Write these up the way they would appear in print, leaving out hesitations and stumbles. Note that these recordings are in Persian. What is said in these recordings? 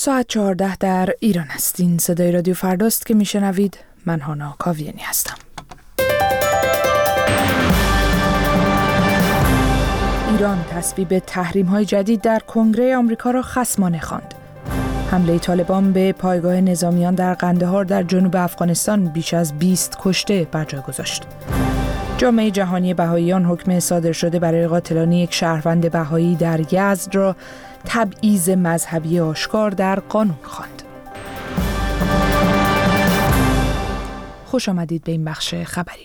ساعت 14 در ایران هستین. صدای رادیو فرداست که میشنوید. من هانا کاویانی هستم. ایران تصویب تحریم‌های جدید در کنگره آمریکا را خصمانه خواند. حمله طالبان به پایگاه نظامیان در قندهار در جنوب افغانستان بیش از 20 کشته بر جای گذاشت. جامعه جهانی بهائیان حکم صادر شده برای قاتلان یک شهروند بهایی در یزد را تبعیض مذهبی آشکار در قانون خواند. خوش آمدید به این بخش خبری.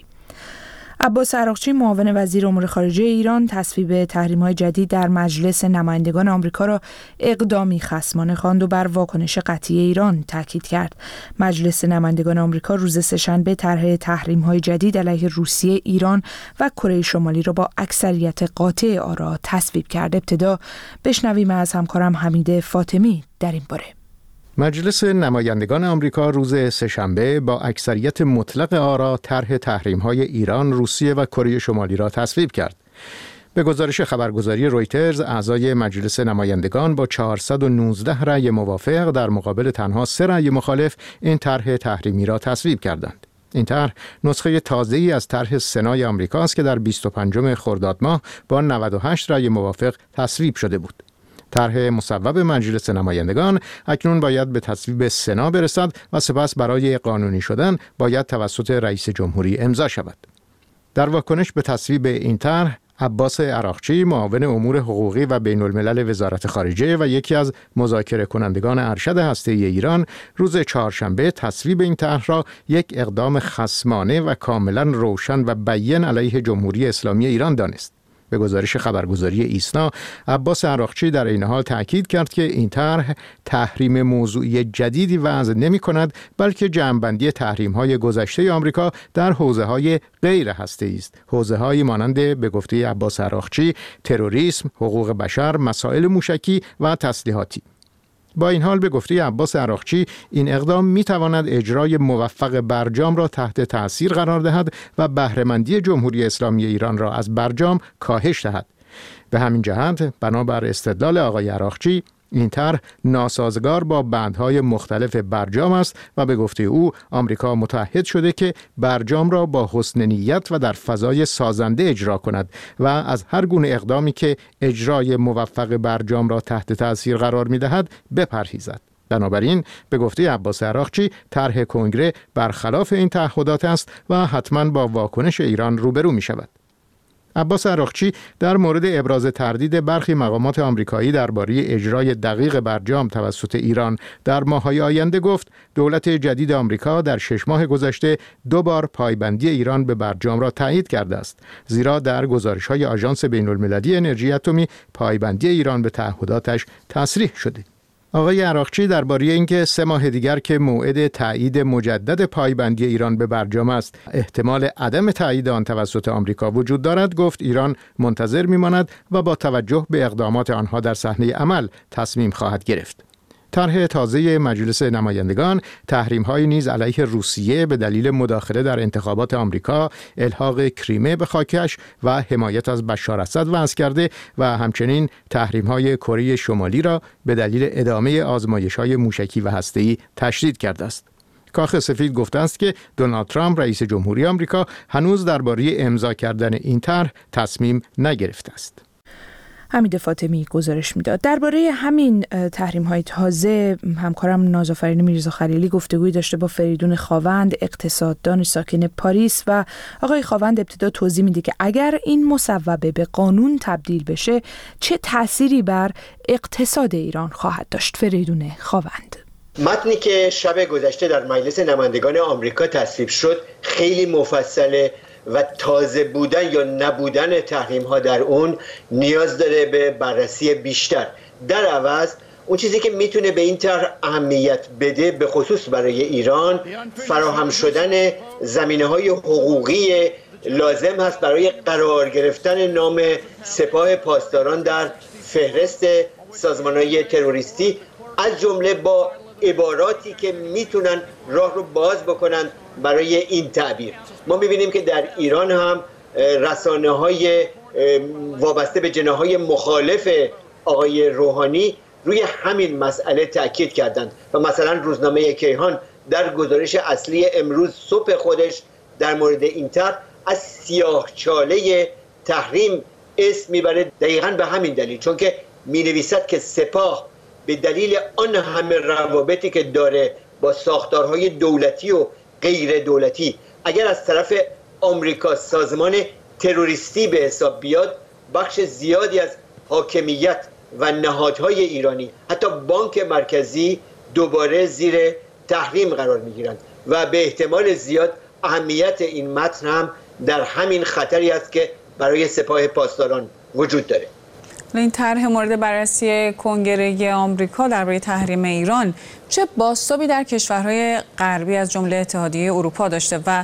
عباس عراقچی معاون وزیر امور خارجه ایران تصویب تحریم‌های جدید در مجلس نمایندگان آمریکا را اقدامی خصمانه خواند و بر واکنش قطعی ایران تاکید کرد. مجلس نمایندگان آمریکا روز سه‌شنبه طرح تحریم‌های جدید علیه روسیه، ایران و کره شمالی را با اکثریت قاطع آرا تصویب کرد. ابتدا بشنویم از همکارم حمید فاطمی در این باره. مجلس نمایندگان آمریکا روز سه‌شنبه با اکثریت مطلق آرا طرح تحریم‌های ایران، روسیه و کره شمالی را تصویب کرد. به گزارش خبرگزاری رویترز، اعضای مجلس نمایندگان با 419 رأی موافق در مقابل تنها 3 رأی مخالف این طرح تحریمی را تصویب کردند. این طرح نسخه تازه‌ای از طرح سنای آمریکا است که در 25 خرداد ماه با 98 رأی موافق تصویب شده بود. طرح مصوب مجلس نمایندگان اکنون باید به تصویب سنا برسد و سپس برای قانونی شدن باید توسط رئیس جمهوری امضا شود. در واکنش به تصویب این طرح، عباس عراقچی معاون امور حقوقی و بین الملل وزارت خارجه و یکی از مذاکره کنندگان ارشد هسته‌ای ایران روز چهارشنبه تصویب این طرح را یک اقدام خصمانه و کاملا روشن و بیان علیه جمهوری اسلامی ایران دانست. به گزارش خبرگزاری ایسنا، عباس عراقچی در این حال تأکید کرد که این طرح تحریم موضوعی جدیدی وضع نمی‌کند، بلکه جمع‌بندی تحریم‌های گذشته آمریکا در حوزه‌های غیر هسته‌ای است. حوزه‌هایی مانند، به گفته عباس عراقچی، تروریسم، حقوق بشر، مسائل موشکی و تسلیحاتی. با این حال به گفته عباس عراقچی، این اقدام می‌تواند اجرای موفق برجام را تحت تأثیر قرار دهد و بهره‌مندی جمهوری اسلامی ایران را از برجام کاهش دهد. به همین جهت، بنابر استدلال آقای عراقچی، این طرح ناسازگار با بندهای مختلف برجام است و به گفته او آمریکا متعهد شده که برجام را با حسن نیت و در فضای سازنده اجرا کند و از هر گونه اقدامی که اجرای موفق برجام را تحت تأثیر قرار می‌دهد بپرهیزد. بنابراین به گفته عباس عراقچی، طرح کنگره برخلاف این تعهدات است و حتما با واکنش ایران روبرو می‌شود. عباس عراقچی در مورد ابراز تردید برخی مقامات آمریکایی درباره اجرای دقیق برجام توسط ایران در ماه‌های آینده گفت دولت جدید آمریکا در 6 ماه گذشته 2 بار پایبندی ایران به برجام را تایید کرده است، زیرا در گزارش‌های آژانس بین‌المللی انرژی اتمی پایبندی ایران به تعهداتش تصریح شده. آقای عراقچی درباره اینکه 3 ماه دیگر که موعد تایید مجدد پایبندی ایران به برجام است، احتمال عدم تایید آن توسط آمریکا وجود دارد، گفت ایران منتظر می‌ماند و با توجه به اقدامات آنها در صحنه عمل تصمیم خواهد گرفت. طرح تازه مجلس نمایندگان تحریم‌های نیز علیه روسیه به دلیل مداخله در انتخابات آمریکا، الحاق کریمه به خاکش و حمایت از بشار اسد وضع کرده و همچنین تحریم‌های کره شمالی را به دلیل ادامه آزمایش‌های موشکی و هسته‌ای تشدید کرده است. کاخ سفید گفته است که دونالد ترامپ رئیس جمهوری آمریکا هنوز درباره امضا کردن این طرح تصمیم نگرفته است. حمید فاطمی گزارش میداد. درباره همین تحریم‌های تازه همکارم نازآفرین میرزا خلیلی گفتگویی داشته با فریدون خاوند، اقتصاددان ساکن پاریس، و آقای خاوند ابتدا توضیح میده که اگر این مصوبه به قانون تبدیل بشه چه تأثیری بر اقتصاد ایران خواهد داشت. فریدون خاوند: متنی که شب گذشته در مجلس نمایندگان آمریکا تصویب شد خیلی مفصله و تازه بودن یا نبودن تحریم ها در اون نیاز داره به بررسی بیشتر. در عوض اون چیزی که میتونه به این طرح اهمیت بده، به خصوص برای ایران، فراهم شدن زمینه‌های حقوقی لازم هست برای قرار گرفتن نام سپاه پاسداران در فهرست سازمان‌های تروریستی، از جمله با عباراتی که میتونن راه رو باز بکنن برای این تعبیر. ما میبینیم که در ایران هم رسانه‌های وابسته به جناح‌های مخالف آقای روحانی روی همین مسئله تاکید کردند و مثلا روزنامه کیهان در گزارش اصلی امروز صبح خودش در مورد این طرح از سیاهچاله تحریم اسم میبره، دقیقاً به همین دلیل، چون که مینویسد که سپاه به دلیل آن همه روابطی که داره با ساختارهای دولتی و غیر دولتی، اگر از طرف آمریکا سازمان تروریستی به حساب بیاد، بخش زیادی از حاکمیت و نهادهای ایرانی، حتی بانک مرکزی، دوباره زیر تحریم قرار میگیرند و به احتمال زیاد اهمیت این متن هم در همین خطری است که برای سپاه پاسداران وجود داره. این طرح مورد بررسی کنگره آمریکا درباره تحریم ایران چه بازتابی در کشورهای غربی از جمله اتحادیه اروپا داشته و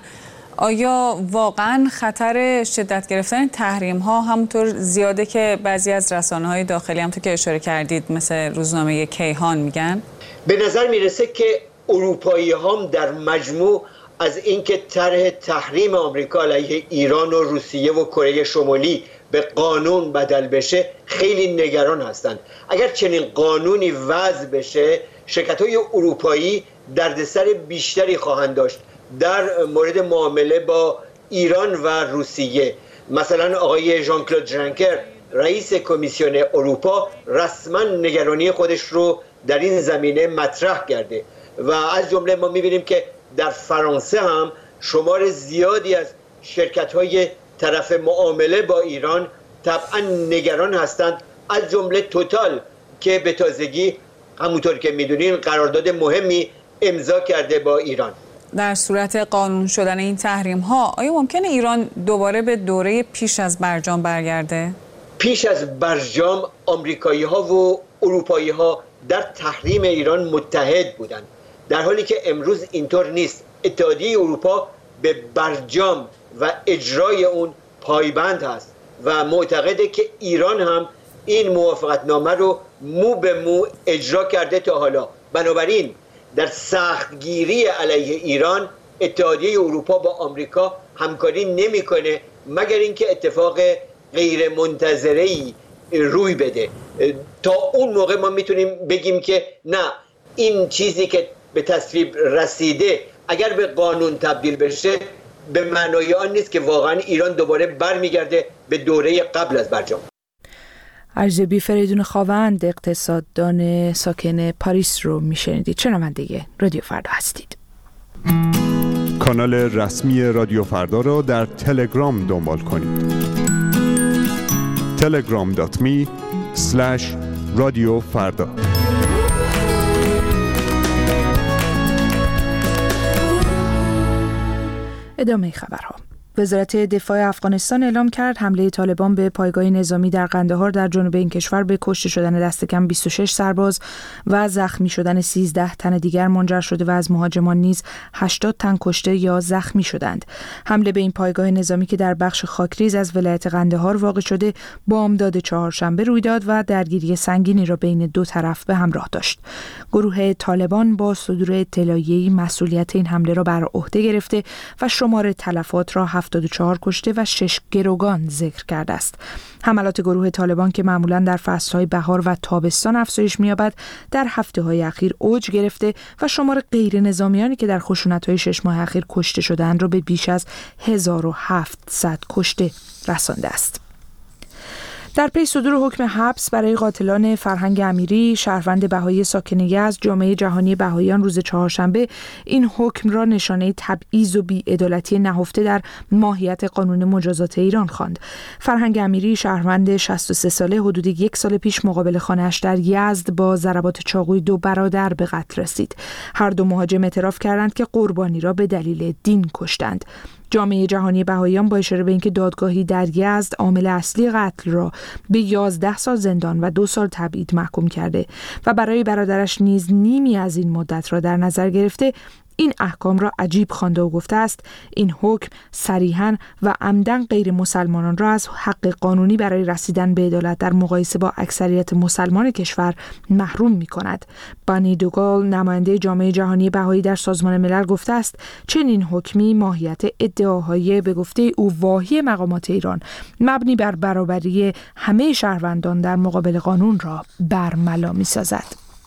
آیا واقعا خطر شدت گرفتن تحریم ها همونطور زیاده که بعضی از رسانه‌های داخلی همونطور که اشاره کردید مثل روزنامه کیهان میگن؟ به نظر میرسه که اروپایی هم در مجموع از اینکه طرح تحریم آمریکا علیه ایران و روسیه و کره شمالی به قانون بدل بشه خیلی نگران هستند. اگر چنین قانونی وضع بشه، شرکت‌های اروپایی دردسر بیشتری خواهند داشت در مورد معامله با ایران و روسیه. مثلا آقای ژان کلود ژنکر رئیس کمیسیون اروپا رسما نگرانی خودش رو در این زمینه مطرح کرده و از جمله ما می‌بینیم که در فرانسه هم شمار زیادی از شرکت‌های طرف معامله با ایران طبعا نگران هستند، از جمله توتال که به تازگی همونطور که می‌دونین قرارداد مهمی امضا کرده با ایران. در صورت قانون شدن این تحریم ها آیا ممکنه ایران دوباره به دوره پیش از برجام برگرده؟ پیش از برجام آمریکایی ها و اروپایی ها در تحریم ایران متحد بودند، در حالی که امروز اینطور نیست. اتحادیه اروپا به برجام و اجرای اون پایبند هست و معتقده که ایران هم این موافقتنامه رو مو به مو اجرا کرده تا حالا. بنابراین در سختگیری علیه ایران اتحادیه اروپا با آمریکا همکاری نمیکنه مگر اینکه اتفاق غیر منتظره‌ای روی بده. تا اون موقع ما میتونیم بگیم که نه، این چیزی که به تصویب رسیده اگر به قانون تبدیل بشه به معنای آن نیست که واقعا ایران دوباره برمیگرده به دوره قبل از برجام. ارزیابی فریدون خاوند، اقتصاددان ساکن پاریس رو میشنیدید. شنونده رادیو فردا هستید. کانال رسمی رادیو فردا را در تلگرام دنبال کنید. telegram.me/رادیوفردا. ادامه خبرها. وزارت دفاع افغانستان اعلام کرد حمله طالبان به پایگاه نظامی در قندهار در جنوب این کشور به کشته شدن دست کم 26 سرباز و زخمی شدن 13 تن دیگر منجر شده و از مهاجمان نیز 80 تن کشته یا زخمی شدند. حمله به این پایگاه نظامی که در بخش خاکریز از ولایت قندهار واقع شده بامداد چهارشنبه روی داد و درگیری سنگینی را بین دو طرف به همراه داشت. گروه طالبان با صدور اطلاعیه‌ای مسئولیت این حمله را بر عهده گرفته و شمار تلفات را 74 کشته و 6 گروگان ذکر کرده است. حملات گروه طالبان که معمولاً در فصل‌های بهار و تابستان افزایش می‌یابد، در هفته‌های اخیر اوج گرفته و شمار غیر نظامیانی که در خشونت‌های 6 ماه اخیر کشته شدند را به بیش از 1700 کشته رسانده است. در پی صدور حکم حبس برای قاتلان فرهنگ امیری، شهروند بهایی ساکن یزد، جامعه جهانی بهاییان روز چهارشنبه این حکم را نشانه تبعیض و بی‌عدالتی نهفته در ماهیت قانون مجازات ایران خواند. فرهنگ امیری، شهروند 63 ساله، حدود 1 سال پیش مقابل خانه‌اش در یزد با ضربات چاقویی 2 برادر به قتل رسید. هر دو مهاجم اعتراف کردند که قربانی را به دلیل دین کشتند. جامعه جهانی بهاییان با اشاره به اینکه دادگاهی در یزد عامل اصلی قتل را به 11 سال زندان و 2 سال تبعید محکوم کرده و برای برادرش نیز نیمی از این مدت را در نظر گرفته، این احکام را عجیب خوانده و گفته است این حکم صریحاً و عمداً غیر مسلمانان را از حق قانونی برای رسیدن به عدالت در مقایسه با اکثریت مسلمان کشور محروم می‌کند. بانی دوگال نماینده جامعه جهانی بهایی در سازمان ملل گفته است چنین حکمی ماهیت ادعاهای به گفته او واهی مقامات ایران مبنی بر برابری همه شهروندان در مقابل قانون را برملا می‌سازد.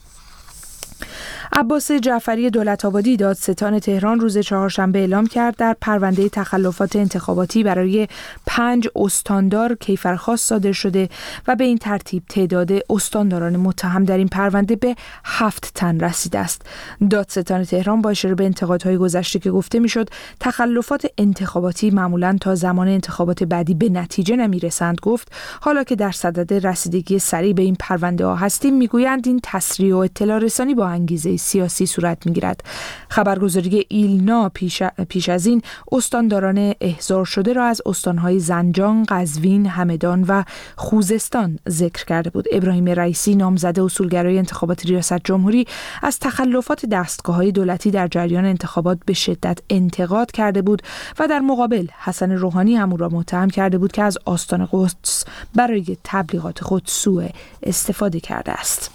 عباس جعفری دولت‌آبادی دادستان تهران روز چهارشنبه اعلام کرد در پرونده تخلفات انتخاباتی برای 5 استاندار کیفرخواست صادر شده و به این ترتیب تعداد استانداران متهم در این پرونده به 7 تن رسیده است. دادستان تهران با اشاره به انتقادهای گذشته که گفته میشد تخلفات انتخاباتی معمولاً تا زمان انتخابات بعدی به نتیجه نمیرسند گفت حالا که در صدد رسیدگی سریع به این پرونده ها هستیم میگویند این تسریع و اطلاع رسانی با انگیزه سیاسی صورت میگیرد. خبرگزاری ایلنا پیش از این استانداران احضار شده را از استانهای زنجان، قزوین، همدان و خوزستان ذکر کرده بود. ابراهیم رئیسی نامزد اصولگرای انتخابات ریاست جمهوری از تخلفات دستگاه‌های دولتی در جریان انتخابات به شدت انتقاد کرده بود و در مقابل حسن روحانی هم او را متهم کرده بود که از آستان قدس برای تبلیغات خود سوء استفاده کرده است.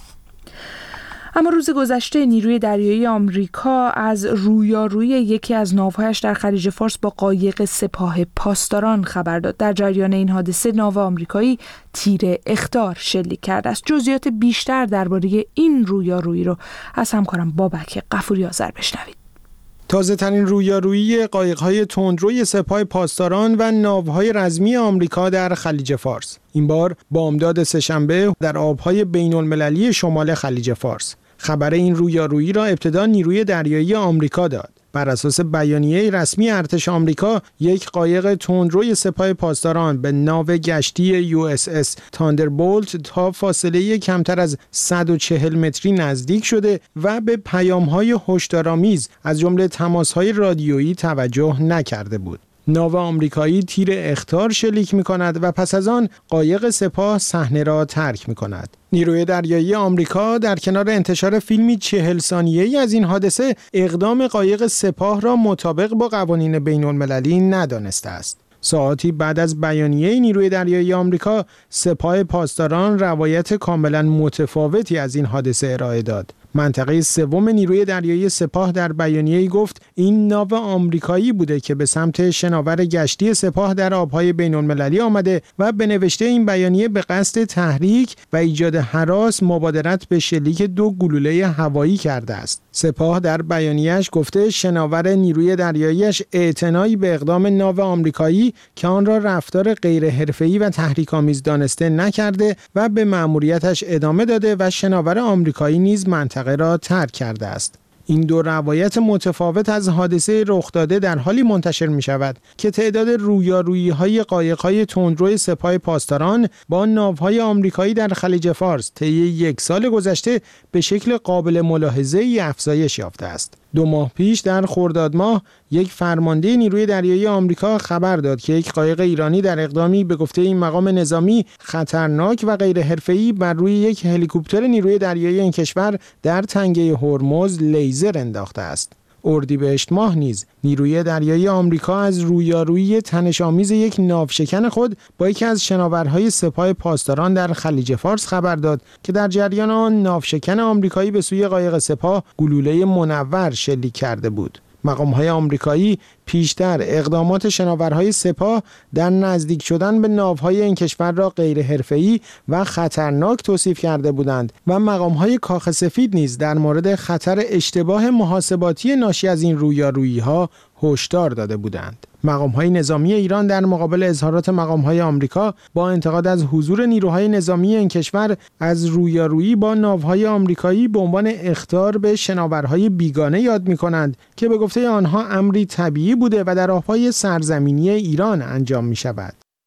اما روز گذشته نیروی دریایی آمریکا از رویارویی یکی از ناوهایش در خلیج فارس با قایق سپاه پاسداران خبر داد. در جریان این حادثه ناو آمریکایی تیر اخطار شلیک کرده است. جزئیات بیشتر درباره این رویارویی رو از همکارم بابک غفوری آذر بشنوید. تازه ترین رویارویی قایق‌های تندروی سپاه پاسداران و ناوهای رزمی آمریکا در خلیج فارس. این بار بامداد سه‌شنبه در آب‌های بین‌المللی شمال خلیج فارس. خبر این رویارویی را ابتدا نیروی دریایی آمریکا داد. بر اساس بیانیه رسمی ارتش آمریکا، یک قایق تندروی سپاه پاسداران به ناو گشتی USS تاندربولت تا فاصله کمتر از 140 متری نزدیک شده و به پیام‌های هشدارآمیز از جمله تماس‌های رادیویی توجه نکرده بود. ناو آمریکایی تیر اخطار شلیک می‌کند و پس از آن قایق سپاه صحنه را ترک می‌کند. نیروی دریایی آمریکا در کنار انتشار فیلمی 40 ثانیه‌ای از این حادثه اقدام قایق سپاه را مطابق با قوانین بین‌المللی ندانسته است. ساعاتی بعد از بیانیه نیروی دریایی آمریکا، سپاه پاسداران روایت کاملا متفاوتی از این حادثه ارائه داد. منطقه سوم نیروی دریایی سپاه در بیانیه‌ای گفت این ناو آمریکایی بوده که به سمت شناور گشتی سپاه در آبهای بین‌المللی آمده و به نوشته این بیانیه به قصد تحریک و ایجاد هراس مبادرت به شلیک 2 گلوله هوایی کرده است. سپاه در بیانیه‌اش گفته شناور نیروی دریاییش اعتنایی به اقدام ناو آمریکایی که آن را رفتار غیر حرفه‌ای و تحریک‌آمیز دانسته نکرده و به مأموریتش ادامه داده و شناور آمریکایی نیز منطقه را ترک کرده است. این دو روایت متفاوت از حادثه رخ داده در حالی منتشر می شود که تعداد رویارویی‌های قایق‌های تندروی سپاه پاسداران با ناوهای آمریکایی در خلیج فارس طی 1 سال گذشته به شکل قابل ملاحظه‌ای افزایش یافته است. 2 ماه پیش در خرداد ماه یک فرمانده نیروی دریایی آمریکا خبر داد که یک قایق ایرانی در اقدامی به گفته این مقام نظامی خطرناک و غیر حرفه‌ای بر روی یک هلیکوپتر نیروی دریایی این کشور در تنگه هرمز لیزر انداخته است. اردیبهشت ماه نیز نیروی دریایی آمریکا از رویارویی تنش‌آمیز یک ناوشکن خود با یکی از شناورهای سپاه پاسداران در خلیج فارس خبر داد که در جریان آن ناوشکن آمریکایی به سوی قایق سپاه گلوله منور شلیک کرده بود. مقام‌های آمریکایی پیشتر اقدامات شناورهای سپاه در نزدیک شدن به ناوهای این کشور را غیر حرفه‌ای و خطرناک توصیف کرده بودند و مقام‌های کاخ سفید نیز در مورد خطر اشتباه محاسباتی ناشی از این رویارویی‌ها هشدار داده بودند. مقام‌های نظامی ایران در مقابل اظهارات مقام‌های آمریکا با انتقاد از حضور نیروهای نظامی این کشور از رویارویی با ناوهای آمریکایی به عنوان اخطار به شناورهای بیگانه یاد می‌کنند که به گفته آنها امری طبیعی بوده و در آب‌های سرزمینی ایران انجام می‌شود.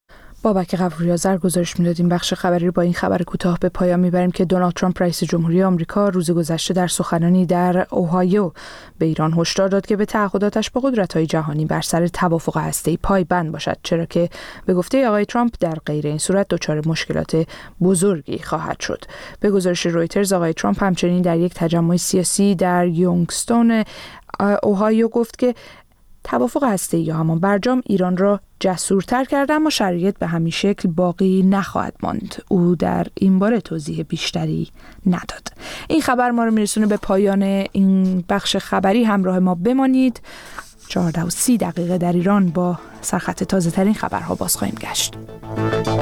بابک غفوری‌آذر گزارش می‌دادیم. بخش خبری رو با این خبر کوتاه به پایان می‌بریم که دونالد ترامپ رئیس جمهوری آمریکا روز گذشته در سخنرانی در اوهایو به ایران هشدار داد که به تعهداتش با قدرت‌های جهانی بر سر توافق هسته‌ای پایبند باشد، چرا که به گفته آقای ترامپ در غیر این صورت دچار مشکلات بزرگی خواهد شد. به گزارش رویترز آقای ترامپ همچنین در یک تجمع سیاسی در یونگستون اوهایو گفت که توافق هسته‌ای یا همان برجام ایران را جسورتر کرده، اما شرایط به همین شکل باقی نخواهد ماند. او در این باره توضیح بیشتری نداد. این خبر ما رو میرسونه به پایان این بخش خبری. همراه ما بمانید. 14:30 در ایران با سرخط تازه ترین خبرها باز خواهیم گشت.